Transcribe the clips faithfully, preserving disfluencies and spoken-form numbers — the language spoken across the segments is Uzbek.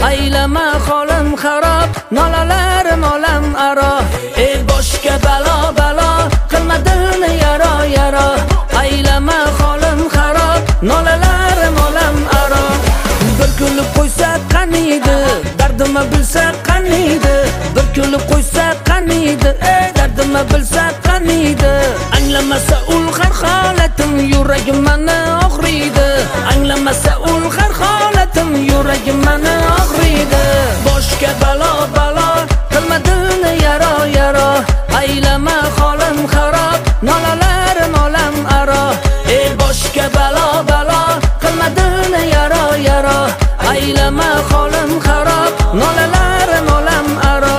aylama holim xarob, nolalarim olam aro. Ey boshga balo balo, qilma dilni yaro yaro, aylama holim xarob, nolalarim olam aro. Bir kulib qo'ysa qaniydi, dardimni bilsa qaniydi, bir kulib qo'ysa qaniydi, ey dardimni bilsa qaniydi. Anglamasa ul har holatim, yuragim meni og'riydi, anglamasa ul har holatim, yuragim meni og'riydi. Boshga balo balo, qilma dilni yaro yaro, aylama holim xarob, nolalarim olam aro. Ey boshga balo balo, qilma dilni yaro yaro, aylama holim xarob, nolalarim olam aro.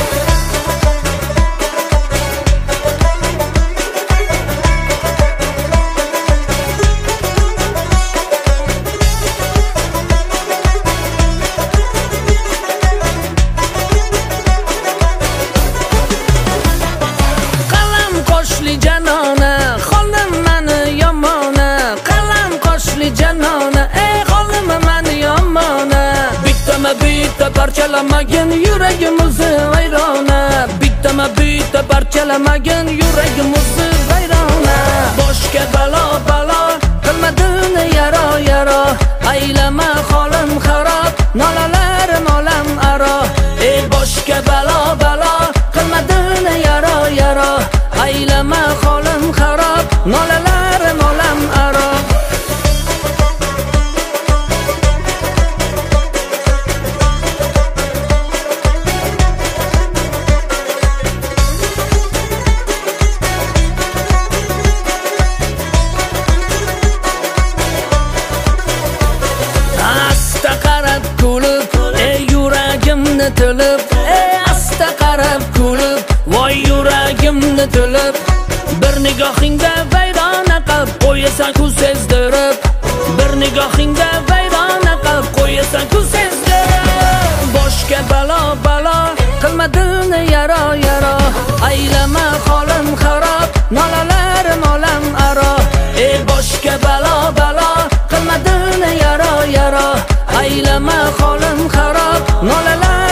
Qalam qo'shli janona, holim meni yomona, qalam qo'shli janona, ey holim meni yomona. Bittama bitta parchalamagin yuragim o'zi vayrona, bittama bitta parchalamagin yuragim o'zi vayrona. Boshga balo balo, qilma dilni yaro yaro, aylama holim xarob, nolalarim olam aro. Ey boshga balo balo, qilma dilni yaro yaro, aylama holim xarob, nolalarim olam aro. Asta qarab kulib, ey yuragimni tilib, ey asta qarab kulib, voy yuragimni tilib. Bir nigohingda vayrona qilib qo'yasan ku sezdirib, bir nigohingda vayrona qilib qo'yasan ku sezdirib. Boshga balo balo, qilma dilni yaro yaro, aylama holim xarob, nolalarim olam aro. Ey boshga balo balo, qilma dilni yaro yaro, aylama holim xarob, nolalarim